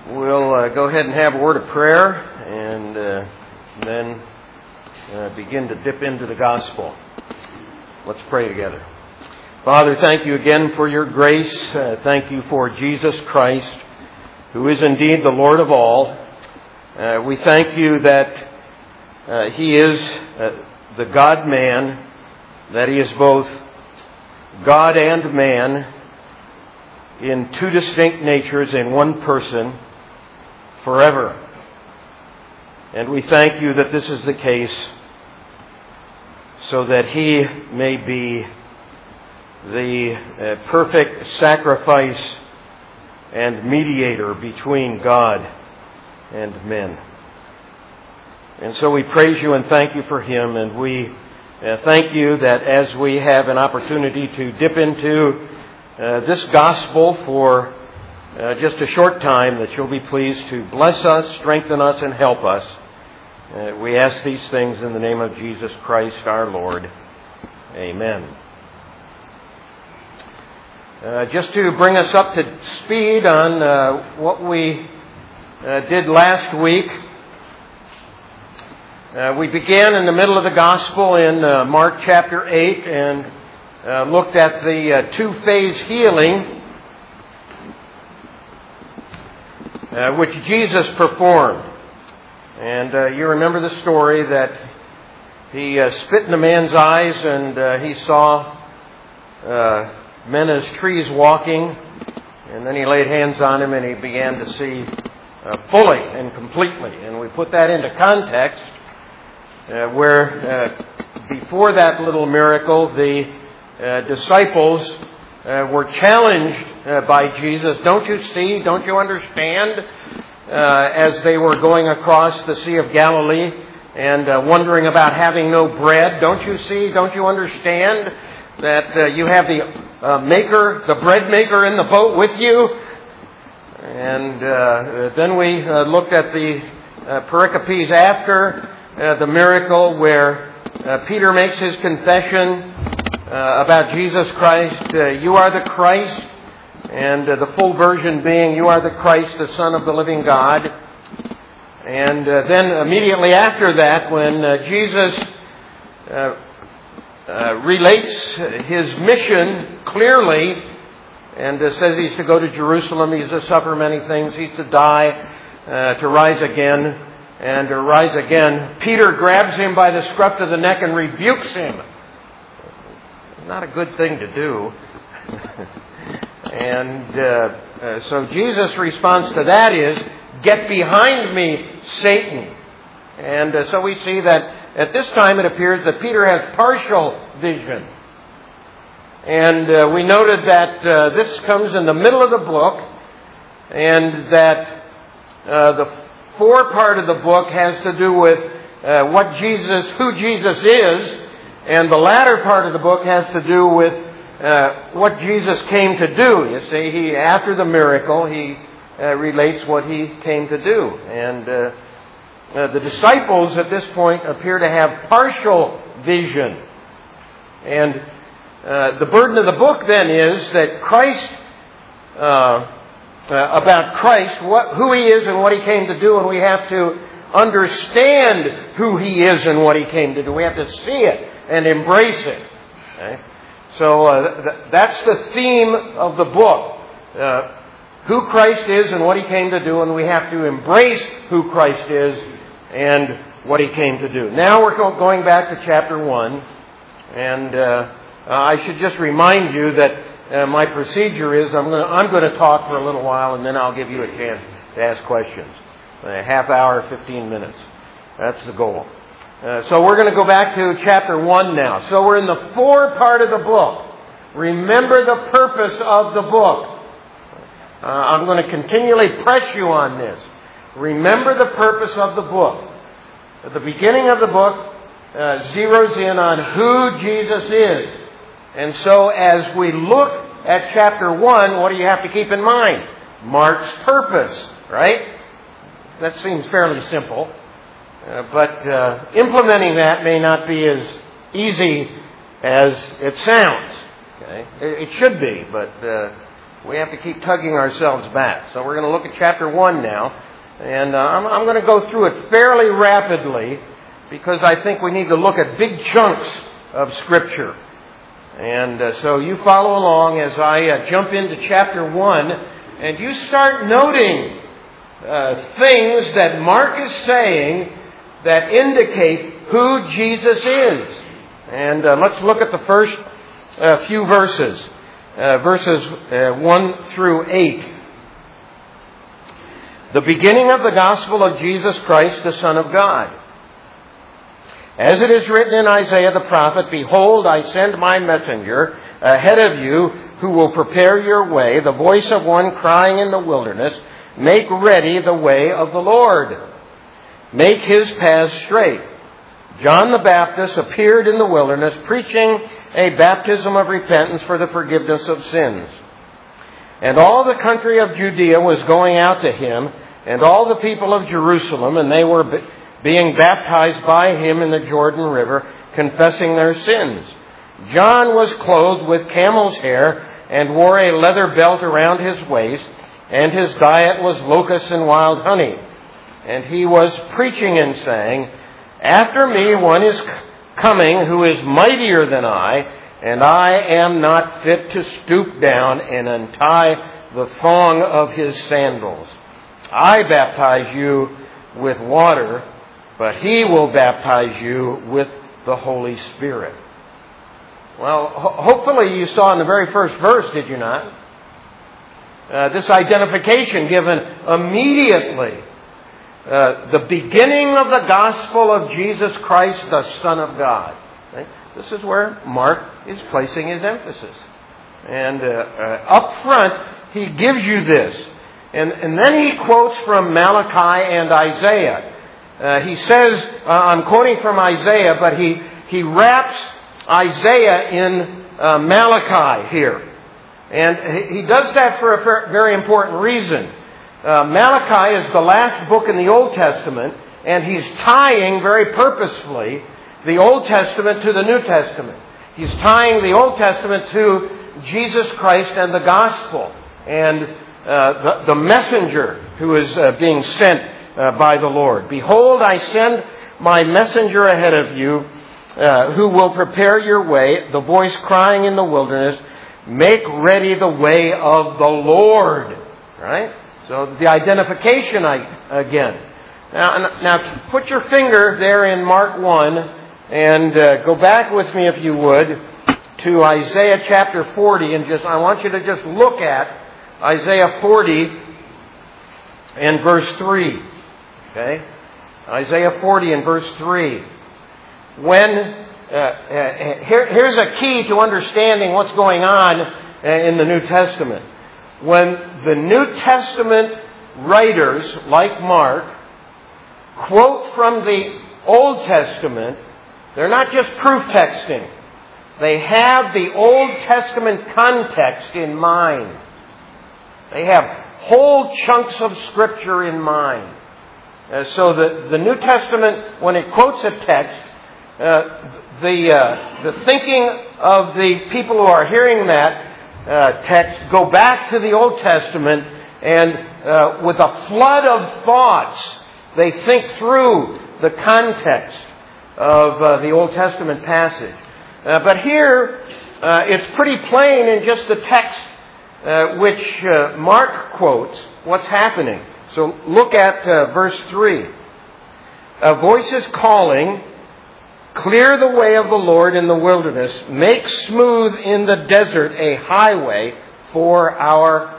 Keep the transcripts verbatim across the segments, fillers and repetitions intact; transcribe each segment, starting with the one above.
We'll uh, go ahead and have a word of prayer and uh, then uh, begin to dip into the gospel. Let's pray together. Father, thank you again for your grace. Uh, thank you for Jesus Christ, who is indeed the Lord of all. Uh, we thank you that uh, He is uh, the God-man, that He is both God and man in two distinct natures in one person forever. And we thank you that this is the case so that He may be the uh, perfect sacrifice and mediator between God and men. And so we praise you and thank you for Him, and we uh, thank you that as we have an opportunity to dip into uh, this gospel for uh, just a short time, that you'll be pleased to bless us, strengthen us, and help us. Uh, we ask these things in the name of Jesus Christ our Lord. Amen. Uh, just to bring us up to speed on uh, what we uh, did last week, uh, we began in the middle of the gospel in uh, Mark chapter eight and uh, looked at the uh, two-phase healing uh, which Jesus performed. And uh, you remember the story that He uh, spit in the man's eyes and uh, he saw uh, men as trees walking, and then He laid hands on him and he began to see uh, fully and completely. And we put that into context uh, where uh, before that little miracle, the uh, disciples uh, were challenged uh, by Jesus. Don't you see? Don't you understand? Uh, as they were going across the Sea of Galilee and uh, wondering about having no bread. Don't you see? Don't you understand that uh, you have the uh, maker, the bread maker in the boat with you? And uh, then we uh, looked at the uh, pericopes after uh, the miracle where uh, Peter makes his confession uh, about Jesus Christ. Uh, you are the Christ. And uh, the full version being, you are the Christ, the Son of the living God. And uh, then immediately after that, when uh, Jesus uh, uh, relates His mission clearly and uh, says He's to go to Jerusalem, He's to suffer many things, He's to die, uh, to rise again, and to rise again, Peter grabs Him by the scruff of the neck and rebukes Him. Not a good thing to do. And uh, uh, so Jesus' response to that is, get behind me, Satan. And uh, so we see that at this time it appears that Peter has partial vision. And uh, we noted that uh, this comes in the middle of the book, and that uh, the fore part of the book has to do with uh, what Jesus, who Jesus is, and the latter part of the book has to do with Uh, what Jesus came to do. You see, he after the miracle, he uh, relates what He came to do. And uh, uh, the disciples at this point appear to have partial vision. And uh, the burden of the book then is that Christ, uh, uh, about Christ, what, who He is and what He came to do, and we have to understand who He is and what He came to do. We have to see it and embrace it. Okay? So uh, th- that's the theme of the book. Uh, who Christ is and what He came to do, and we have to embrace who Christ is and what He came to do. Now we're go- going back to chapter one, and uh, uh, I should just remind you that uh, my procedure is I'm going I'm going to talk for a little while, and then I'll give you a chance to ask questions. A half hour, fifteen minutes. That's the goal. Uh, so we're going to go back to chapter one now. So we're in the fore part of the book. Remember the purpose of the book. Uh, I'm going to continually press you on this. Remember the purpose of the book. At the beginning of the book uh, zeroes in on who Jesus is. And so as we look at chapter one, what do you have to keep in mind? Mark's purpose, right? That seems fairly simple. Uh, but uh, implementing that may not be as easy as it sounds. Okay? It, it should be, but uh, we have to keep tugging ourselves back. So we're going to look at chapter one now. And uh, I'm, I'm going to go through it fairly rapidly because I think we need to look at big chunks of Scripture. And uh, so you follow along as I uh, jump into chapter one, and you start noting uh, things that Mark is saying that indicate who Jesus is. And uh, let's look at the first uh, few verses, uh, verses uh, one through eight. The beginning of the gospel of Jesus Christ, the Son of God. As it is written in Isaiah the prophet, "Behold, I send my messenger ahead of you who will prepare your way, the voice of one crying in the wilderness, make ready the way of the Lord. Make his paths straight." John the Baptist appeared in the wilderness, preaching a baptism of repentance for the forgiveness of sins. And all the country of Judea was going out to him, and all the people of Jerusalem, and they were being baptized by him in the Jordan River, confessing their sins. John was clothed with camel's hair and wore a leather belt around his waist, and his diet was locusts and wild honey. And he was preaching and saying, "After me one is coming who is mightier than I, and I am not fit to stoop down and untie the thong of his sandals. I baptize you with water, but he will baptize you with the Holy Spirit." Well, ho- hopefully you saw in the very first verse, did you not? Uh, this identification given immediately. Uh, the beginning of the gospel of Jesus Christ, the Son of God. Right? This is where Mark is placing his emphasis. And uh, uh, up front, he gives you this. And, and then he quotes from Malachi and Isaiah. Uh, he says, uh, I'm quoting from Isaiah, but he, he wraps Isaiah in uh, Malachi here. And he does that for a very important reason. Uh, Malachi is the last book in the Old Testament, and he's tying very purposefully the Old Testament to the New Testament. He's tying the Old Testament to Jesus Christ and the gospel, and uh, the, the messenger who is uh, being sent uh, by the Lord. "Behold, I send my messenger ahead of you, uh, who will prepare your way, the voice crying in the wilderness, make ready the way of the Lord." Right? So the identification again. Now, now put your finger there in Mark one and uh, go back with me, if you would, to Isaiah chapter forty, and just I want you to just look at Isaiah forty and verse three. Okay, Isaiah forty and verse three. When uh, uh, here, here's a key to understanding what's going on uh, in the New Testament. When the New Testament writers, like Mark, quote from the Old Testament, they're not just proof texting. They have the Old Testament context in mind. They have whole chunks of Scripture in mind. Uh, so the, the New Testament, when it quotes a text, uh, the, uh, the thinking of the people who are hearing that Uh, text go back to the Old Testament, and uh, with a flood of thoughts, they think through the context of uh, the Old Testament passage. Uh, but here, uh, it's pretty plain in just the text uh, which uh, Mark quotes what's happening. So look at uh, verse three. "A voice is calling, clear the way of the Lord in the wilderness. Make smooth in the desert a highway for our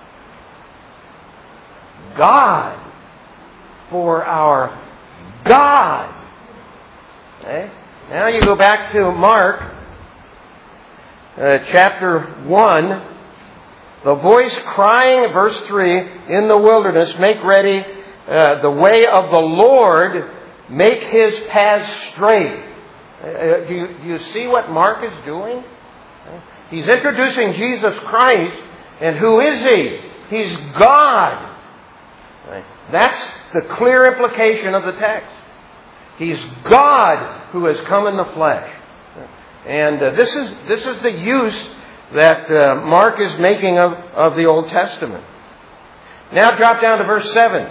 God." For our God. Okay? Now you go back to Mark, uh, chapter one. "The voice crying," verse three, "in the wilderness, make ready uh, the way of the Lord, make his paths straight." Uh, do, you, do you see what Mark is doing? He's introducing Jesus Christ, and who is he? He's God. That's the clear implication of the text. He's God who has come in the flesh. And uh, this is this is the use that uh, Mark is making of, of the Old Testament. Now drop down to verse seven.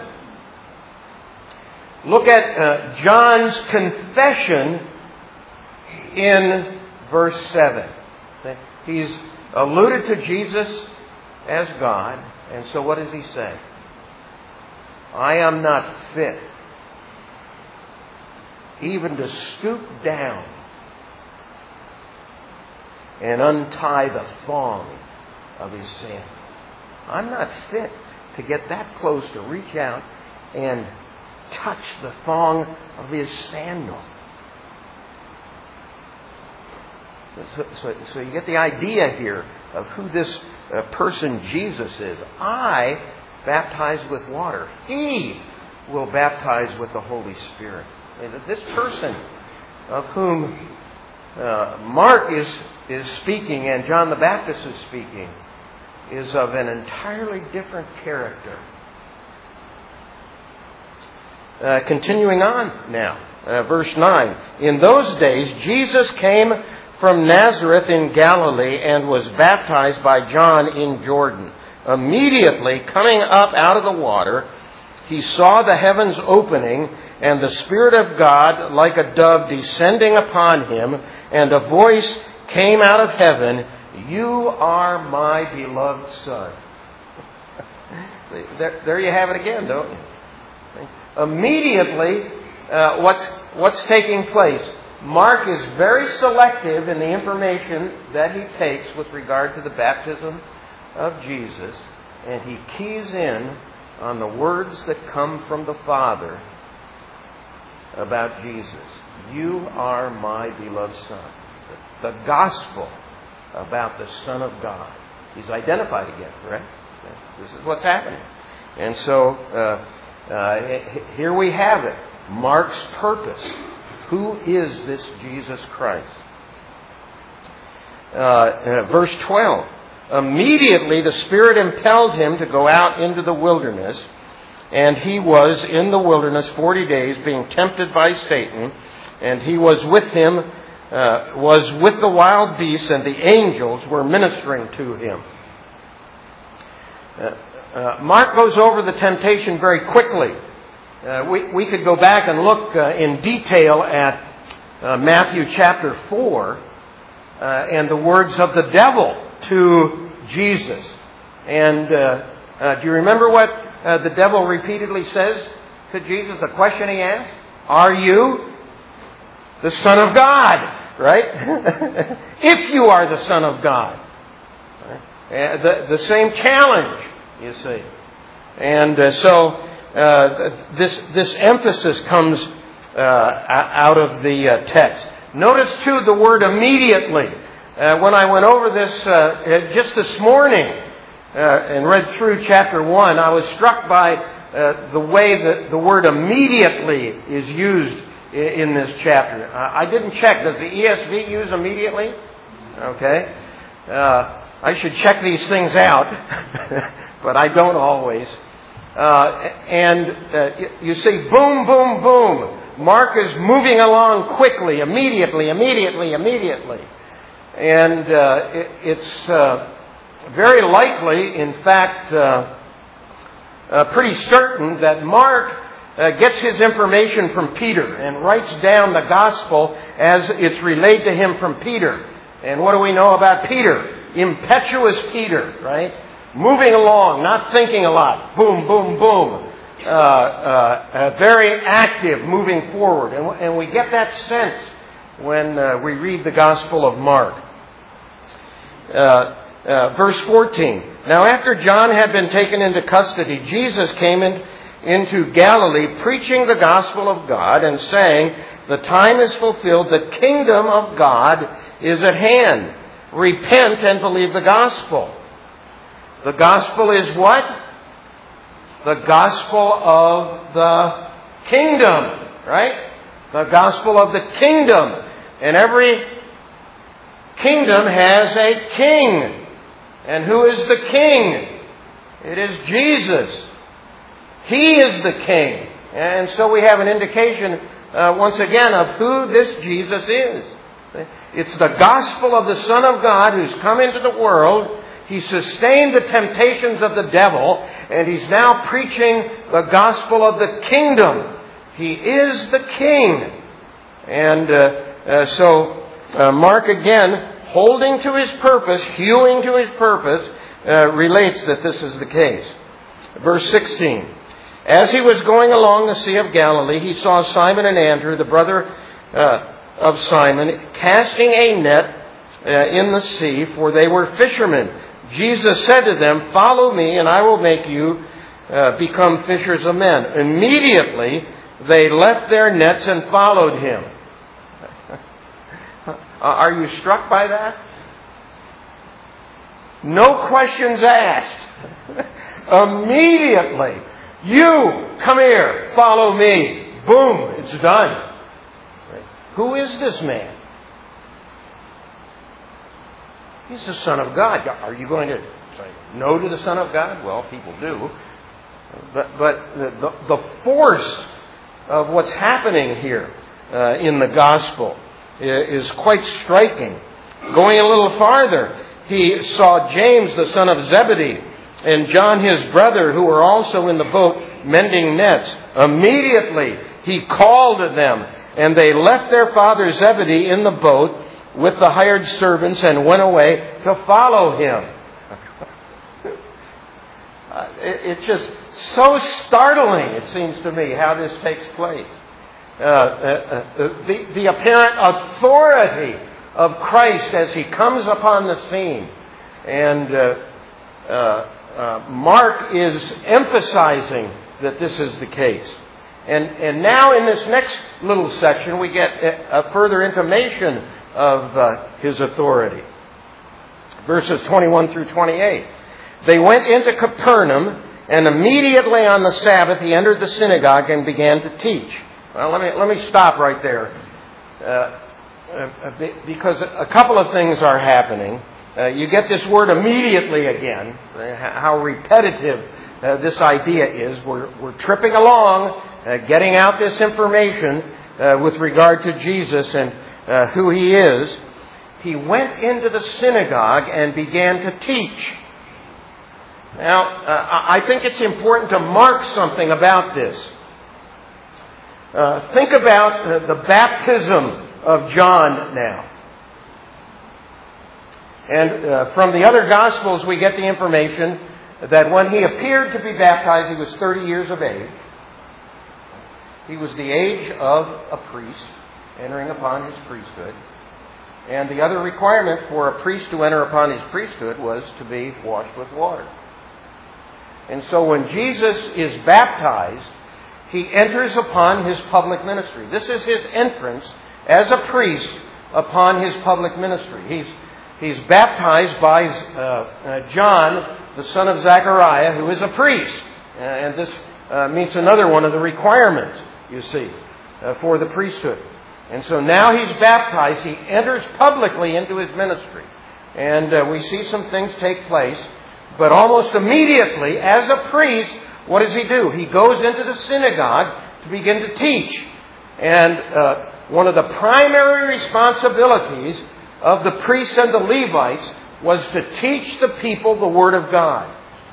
Look at uh, John's confession in verse seven. He's alluded to Jesus as God, and so what does he say? I am not fit even to stoop down and untie the thong of his sandal. I'm not fit to get that close to reach out and touch the thong of his sandal. So, so, so you get the idea here of who this uh, person Jesus is. I baptize with water. He will baptize with the Holy Spirit. And this person of whom uh, Mark is, is speaking and John the Baptist is speaking is of an entirely different character. Uh, continuing on now, uh, verse nine. In those days, Jesus came from Nazareth in Galilee and was baptized by John in Jordan. Immediately, coming up out of the water, he saw the heavens opening and the Spirit of God like a dove descending upon him, and a voice came out of heaven, "You are my beloved Son." there, there you have it again, don't you? Immediately, uh, what's what's taking place? Mark is very selective in the information that he takes with regard to the baptism of Jesus, and he keys in on the words that come from the Father about Jesus. You are my beloved Son. The, the gospel about the Son of God. He's identified again, correct? This is what's happening. And so, uh, uh, here we have it. Mark's purpose. Who is this Jesus Christ? Uh, uh, verse twelve. Immediately the Spirit impelled him to go out into the wilderness, and he was in the wilderness forty days being tempted by Satan, and he was with him, uh, was with the wild beasts, and the angels were ministering to him. Uh, uh, Mark goes over the temptation very quickly. Uh, we, we could go back and look uh, in detail at uh, Matthew chapter four uh, and the words of the devil to Jesus. And uh, uh, do you remember what uh, the devil repeatedly says to Jesus? The question he asked, "Are you the Son of God?" Right? If you are the Son of God. Right? Uh, the, the same challenge, you see. And uh, so uh, this, this emphasis comes uh, out of the uh, text. Notice, too, the word immediately. Uh, when I went over this uh, just this morning uh, and read through chapter one, I was struck by uh, the way that the word immediately is used in, in this chapter. Uh, I didn't check. Does the E S V use immediately? Okay. Uh, I should check these things out, but I don't always. Uh, and uh, you see, boom, boom, boom. Mark is moving along quickly, immediately, immediately, immediately. And uh, it, it's uh, very likely, in fact, uh, uh, pretty certain that Mark uh, gets his information from Peter and writes down the gospel as it's relayed to him from Peter. And what do we know about Peter? Impetuous Peter, right? Moving along, not thinking a lot. Boom, boom, boom. Uh, uh, uh, very active, moving forward. And, and we get that sense when uh, we read the Gospel of Mark. Uh, uh, verse fourteen. Now after John had been taken into custody, Jesus came in, into Galilee preaching the gospel of God and saying, "The time is fulfilled, the kingdom of God is at hand. Repent and believe the gospel." The gospel is what? The gospel of the kingdom, right? The gospel of the kingdom. And every kingdom has a king. And who is the king? It is Jesus. He is the king. And so we have an indication, uh, once again, of who this Jesus is. It's the gospel of the Son of God who's come into the world. He sustained the temptations of the devil, and He's now preaching the gospel of the kingdom. He is the King. And uh, uh, so uh, Mark, again, holding to his purpose, hewing to his purpose, uh, relates that this is the case. Verse sixteen. As he was going along the Sea of Galilee, he saw Simon and Andrew, the brother uh, of Simon, casting a net uh, in the sea, for they were fishermen. Jesus said to them, "Follow me, and I will make you uh, become fishers of men." Immediately, they left their nets and followed Him. Are you struck by that? No questions asked. Immediately, you, come here, follow me. Boom, it's done. Who is this man? He's the Son of God. Are you going to say no to the Son of God? Well, people do. But, but the, the force of what's happening here uh, in the gospel is quite striking. Going a little farther, he saw James, the son of Zebedee, and John, his brother, who were also in the boat mending nets. Immediately, he called to them, and they left their father Zebedee in the boat with the hired servants and went away to follow him. uh, it, it's just so startling, it seems to me, how this takes place. Uh, uh, uh, the, the apparent authority of Christ as He comes upon the scene. And uh, uh, uh, Mark is emphasizing that this is the case. And, and now in this next little section, we get a, a further intimation of uh, His authority. Verses twenty-one through twenty-eight. They went into Capernaum, and immediately on the Sabbath He entered the synagogue and began to teach. Well, let me let me stop right there, uh, uh, because a couple of things are happening. Uh, you get this word immediately again. Uh, how repetitive uh, this idea is. We're we're tripping along, uh, getting out this information uh, with regard to Jesus and uh, who He is. He went into the synagogue and began to teach. Now, uh, I think it's important to mark something about this. Uh, think about uh, the baptism of John now. And uh, from the other Gospels we get the information that when he appeared to be baptized, he was thirty years of age. He was the age of a priest, entering upon his priesthood. And the other requirement for a priest to enter upon his priesthood was to be washed with water. And so when Jesus is baptized, He enters upon His public ministry. This is His entrance as a priest upon His public ministry. He's, he's baptized by uh, uh, John, the son of Zechariah, who is a priest. Uh, and this uh, meets another one of the requirements, you see, uh, for the priesthood. And so now he's baptized. He enters publicly into his ministry. And uh, we see some things take place. But almost immediately, as a priest, what does he do? He goes into the synagogue to begin to teach. And uh, one of the primary responsibilities of the priests and the Levites was to teach the people the Word of God.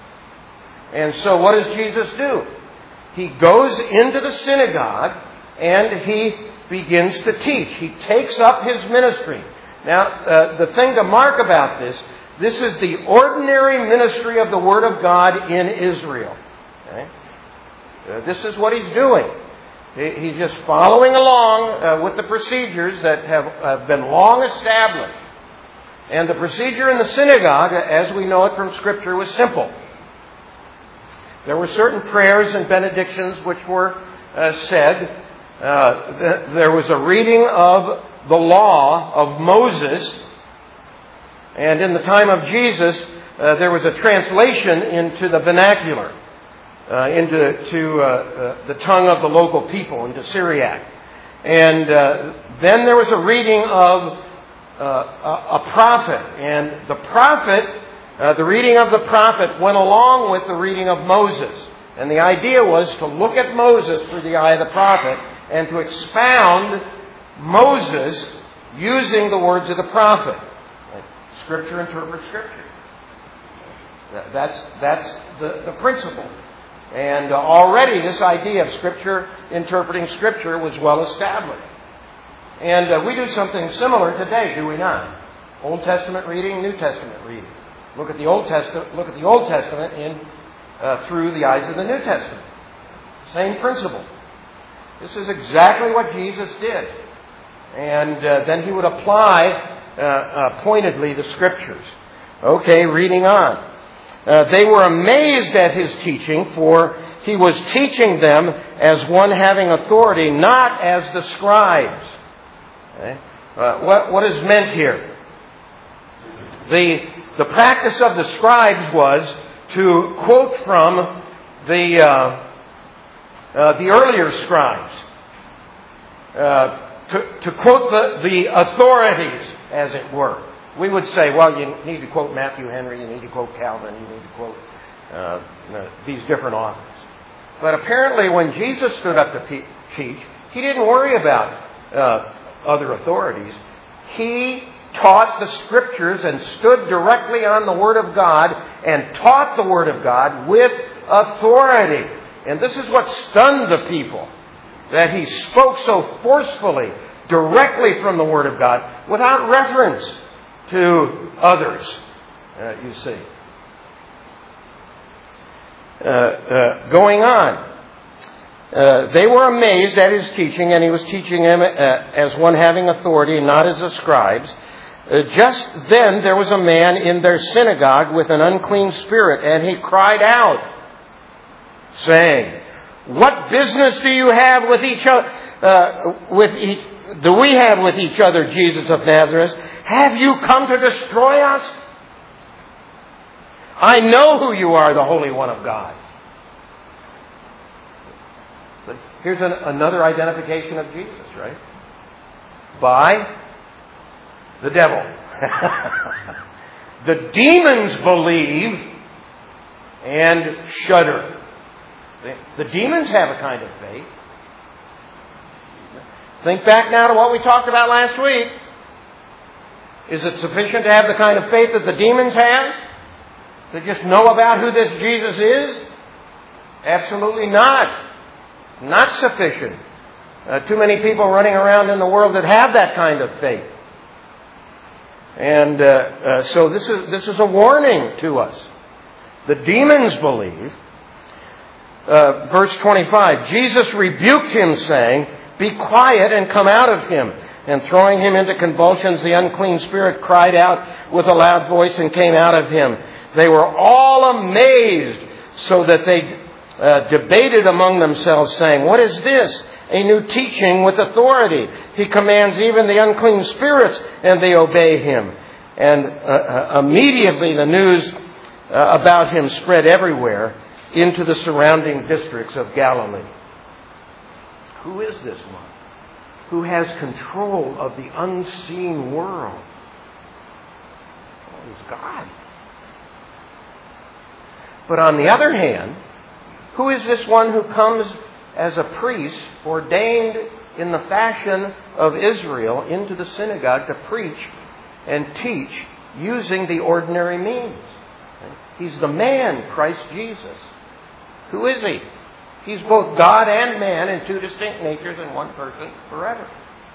And so what does Jesus do? He goes into the synagogue and he begins to teach. He takes up his ministry. Now, uh, the thing to mark about this, this is the ordinary ministry of the Word of God in Israel. Okay? Uh, this is what he's doing. He, he's just following along uh, with the procedures that have uh, been long established. And the procedure in the synagogue, as we know it from Scripture, was simple. There were certain prayers and benedictions which were uh, said. Uh, th- there was a reading of the law of Moses. And in the time of Jesus, uh, there was a translation into the vernacular, uh, into to, uh, uh, the tongue of the local people, into Syriac. And uh, then there was a reading of uh, a, a prophet. And the prophet, uh, the reading of the prophet went along with the reading of Moses. And the idea was to look at Moses through the eye of the prophet and to expound Moses using the words of the prophet. Scripture interprets Scripture. That's, that's the, the principle. And uh, already this idea of Scripture interpreting Scripture was well established. And uh, we do something similar today, do we not? Old Testament reading, New Testament reading. Look at the Old Testament. Look at the Old Testament in uh, through the eyes of the New Testament. Same principle. This is exactly what Jesus did, and uh, then he would apply uh, uh, pointedly the Scriptures. Okay, reading on. Uh, they were amazed at his teaching, for he was teaching them as one having authority, not as the scribes. Okay? Uh, what, what is meant here? The, the practice of the scribes was to quote from the, uh, uh, the earlier scribes, uh, to, to quote the, the authorities, as it were. We would say, well, you need to quote Matthew Henry, you need to quote Calvin, you need to quote uh, these different authors. But apparently when Jesus stood up to teach, he didn't worry about uh, other authorities. He taught the Scriptures and stood directly on the Word of God and taught the Word of God with authority. And this is what stunned the people, that he spoke so forcefully, directly from the Word of God, without reference to others, uh, you see. Uh, uh, going on. Uh, they were amazed at his teaching, and he was teaching them uh, as one having authority, not as the scribes. Uh, just then there was a man in their synagogue with an unclean spirit, and he cried out, saying, "What business do you have with each other? Uh, with each, do we have with each other, Jesus of Nazareth? Have you come to destroy us? I know who you are, the Holy One of God." But here's an, another identification of Jesus, right? By the devil. The demons believe and shudder. The demons have a kind of faith. Think back now to what we talked about last week. Is it sufficient to have the kind of faith that the demons have? To just know about who this Jesus is? Absolutely not. Not sufficient. Uh, too many people running around in the world that have that kind of faith. And uh, uh, so this is this is a warning to us. The demons believe. Uh, verse twenty-five, Jesus rebuked him, saying, "Be quiet and come out of him." And throwing him into convulsions, the unclean spirit cried out with a loud voice and came out of him. They were all amazed, so that they uh, debated among themselves, saying, "What is this? A new teaching with authority. He commands even the unclean spirits, and they obey him." And uh, immediately the news uh, about him spread everywhere into the surrounding districts of Galilee. Who is this one who has control of the unseen world? Well, he's God. But on the other hand, who is this one who comes as a priest ordained in the fashion of Israel into the synagogue to preach and teach using the ordinary means? He's the man, Christ Jesus. Who is he? He's both God and man in two distinct natures in one person forever.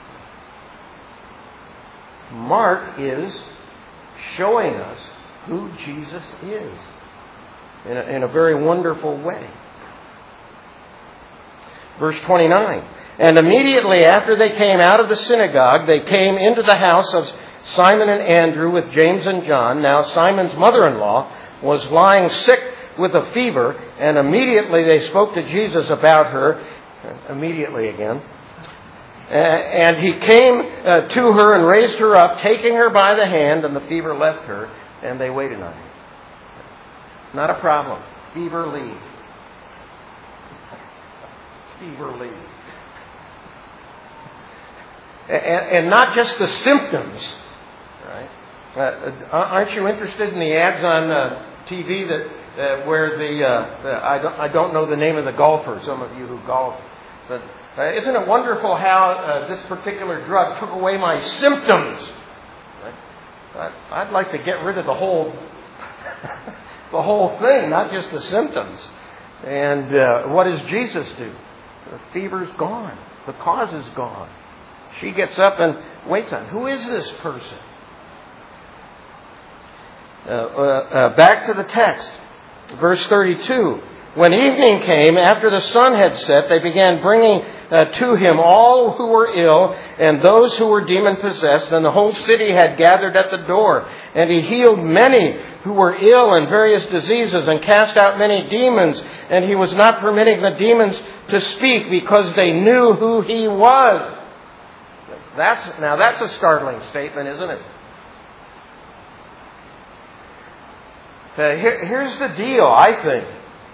Mark is showing us who Jesus is in a, in a very wonderful way. Verse twenty-nine. And immediately after they came out of the synagogue, they came into the house of Simon and Andrew with James and John. Now Simon's mother-in-law was lying sick with a fever, and immediately they spoke to Jesus about her. Immediately again. Uh, and he came uh, to her and raised her up, taking her by the hand, and the fever left her, and they waited on her. Not a problem. Fever leave. Fever leave. And, and not just the symptoms, right? Uh, aren't you interested in the ads on uh, T V that uh, where the, uh, the I don't I don't know the name of the golfer. Some of you who golf But, uh, isn't it wonderful how uh, this particular drug took away my symptoms? Right? I'd like to get rid of the whole, the whole thing, not just the symptoms. And uh, what does Jesus do? The fever's gone. The cause is gone. She gets up and waits on. Who is this person? Uh, uh, uh, back to the text, verse thirty-two. When evening came, after the sun had set, they began bringing uh, to him all who were ill and those who were demon-possessed, and the whole city had gathered at the door. And he healed many who were ill in various diseases and cast out many demons, and he was not permitting the demons to speak because they knew who he was. That's, now that's a startling statement, isn't it? Uh, here, here's the deal, I think.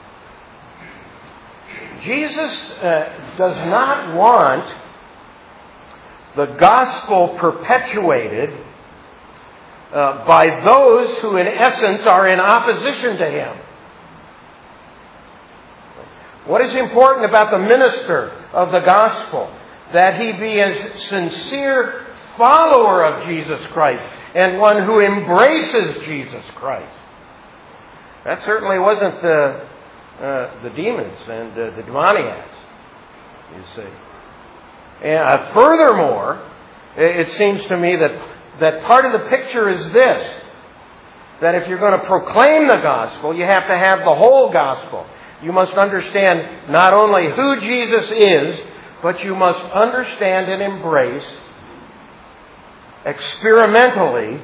Jesus uh, does not want the gospel perpetuated uh, by those who in essence are in opposition to him. What is important about the minister of the gospel? That he be a sincere follower of Jesus Christ and one who embraces Jesus Christ. That certainly wasn't the Uh, the demons and uh, the demoniacs, you see. And uh, furthermore, it seems to me that, that part of the picture is this, that if you're going to proclaim the gospel, you have to have the whole gospel. You must understand not only who Jesus is, but you must understand and embrace experimentally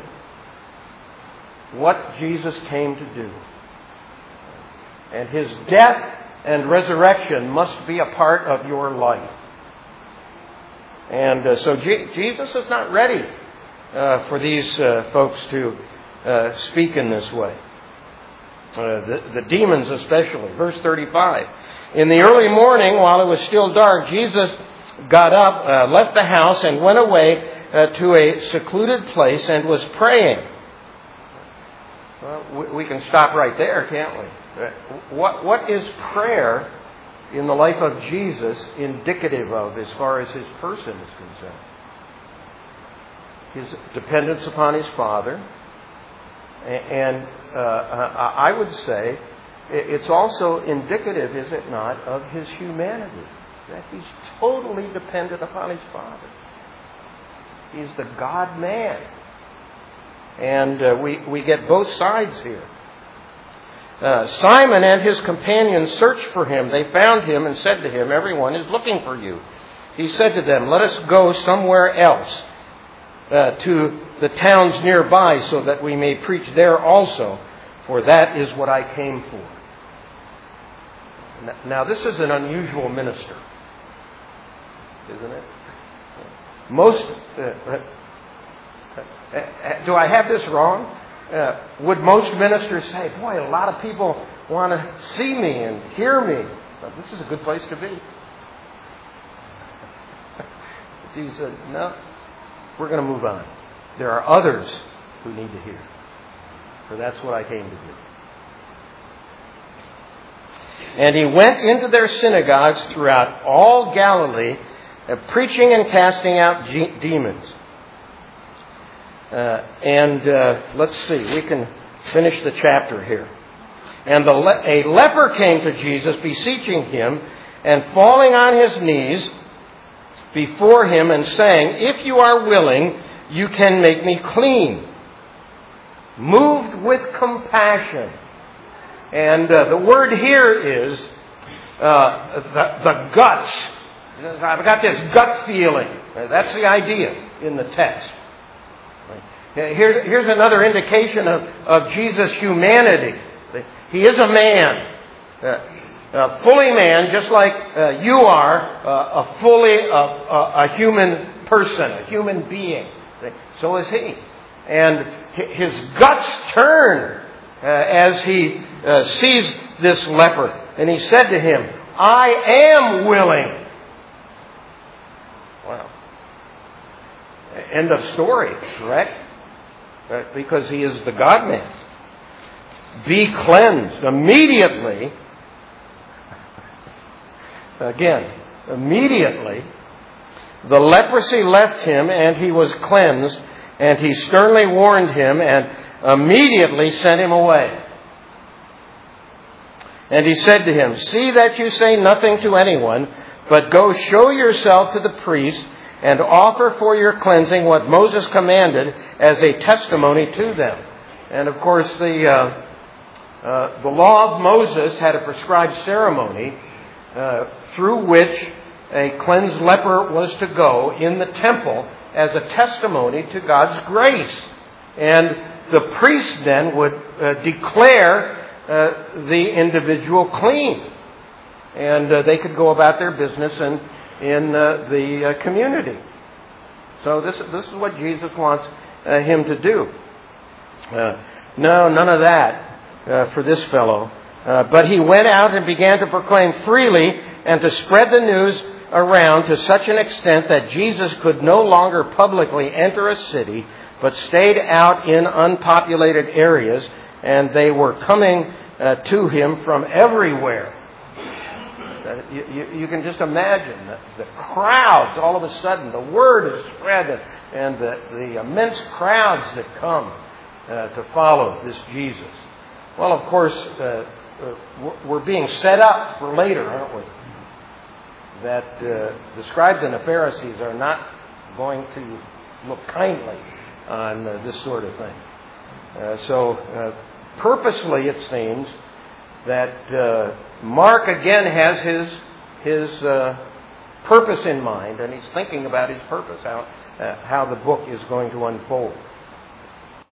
what Jesus came to do. And his death and resurrection must be a part of your life. And uh, so G- Jesus is not ready uh, for these uh, folks to uh, speak in this way. Uh, the, the demons especially. Verse thirty-five. In the early morning, while it was still dark, Jesus got up, uh, left the house, and went away uh, to a secluded place and was praying. Well, we, we can stop right there, can't we? What What is prayer in the life of Jesus indicative of as far as his person is concerned? His dependence upon his Father. And uh, I would say it's also indicative, is it not, of his humanity. That he's totally dependent upon his Father. He's the God-man. And uh, we, we get both sides here. Uh, Simon and his companions searched for him. They found him and said to him, "Everyone is looking for you." He said to them, "Let us go somewhere else uh, to the towns nearby so that we may preach there also, for that is what I came for." Now, this is an unusual minister, isn't it? Most, uh, uh, uh, do I have this wrong? Uh, would most ministers say, "Boy, a lot of people want to see me and hear me. Well, this is a good place to be." Jesus said, "No, we're going to move on. There are others who need to hear. For that's what I came to do." And he went into their synagogues throughout all Galilee, uh, preaching and casting out ge- demons. Uh, and uh, let's see, we can finish the chapter here. And the le- a leper came to Jesus, beseeching him, and falling on his knees before him, and saying, "If you are willing, you can make me clean." Moved with compassion. And uh, the word here is uh, the, the guts. I've got this gut feeling. That's the idea in the text. Here's, here's another indication of, of Jesus' humanity. He is a man, uh, a fully man, just like uh, you are uh, a fully uh, a, a human person, a human being. So is he. And his guts turn uh, as he uh, sees this leper. And he said to him, "I am willing." Wow. End of story, correct? Because he is the God-man. Be cleansed. Immediately, again, Immediately, the leprosy left him, and he was cleansed, and he sternly warned him, and immediately sent him away. And he said to him, "See that you say nothing to anyone, but go show yourself to the priest, and offer for your cleansing what Moses commanded as a testimony to them." And of course, the uh, uh, the law of Moses had a prescribed ceremony uh, through which a cleansed leper was to go in the temple as a testimony to God's grace. And the priest then would uh, declare uh, the individual clean. And uh, they could go about their business in, in uh, the uh, community. So this, this is what Jesus wants uh, him to do. Uh, no, none of that uh, for this fellow. Uh, but he went out and began to proclaim freely and to spread the news around to such an extent that Jesus could no longer publicly enter a city, but stayed out in unpopulated areas, and they were coming uh, to him from everywhere. Uh, you, you, you can just imagine the, the crowds. All of a sudden, the word is spread, and, and the, the immense crowds that come uh, to follow this Jesus. Well, of course, uh, uh, we're being set up for later, aren't we? That uh, the scribes and the Pharisees are not going to look kindly on uh, this sort of thing. Uh, so, uh, purposely, it seems that uh, Mark again has his his uh, purpose in mind, and he's thinking about his purpose, how uh, how the book is going to unfold.